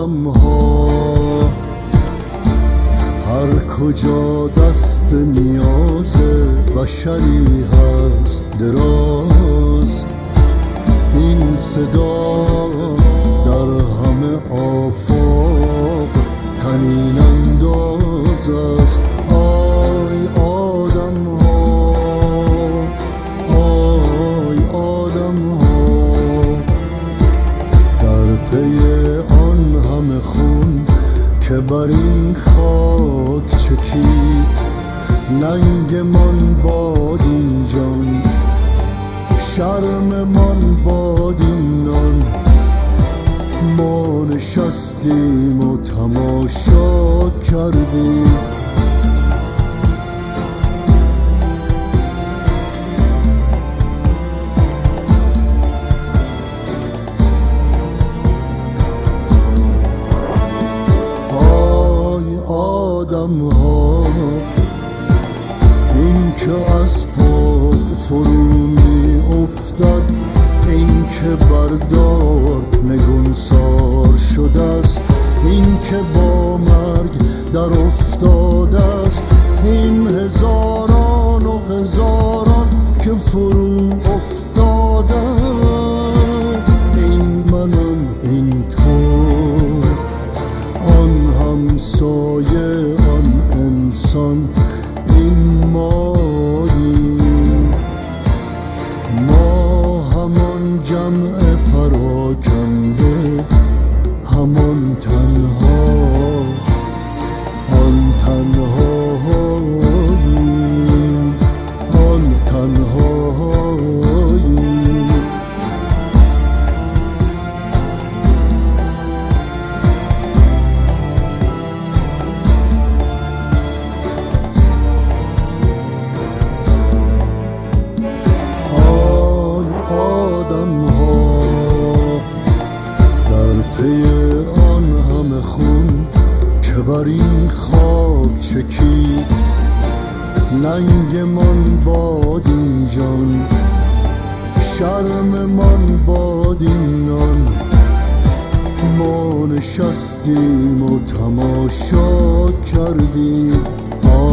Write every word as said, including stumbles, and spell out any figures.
آدم ها هر کجا دست نیاز بشری هست دراز، این صدا در همه آفاق طنین انداز است. آی آدم ها، آی آدم ها، در پی آن همه خون که بر این خاک چکید، ننگ من باد این جان، شرم من باد این نان. ما نشستیم و تماشا کردیم، آی آدم ها، این که از پا فرو می افتد، این که بردار نگونسار شده است، این که با مرگ در افتاده است، این هزاران و هزاران که فرو افتاده، این منم این تو، آن همسایه آن انسان، این ماییم، ما همان جمع پراکنده، همان تنها، آن تنهاییم، آن تنهاییم. آدم ها در پی آن همه خون که بر این خاک چکید، ننگ من باد این جان، شرم من باد این نان. ما نشستیم و تماشا کردیم.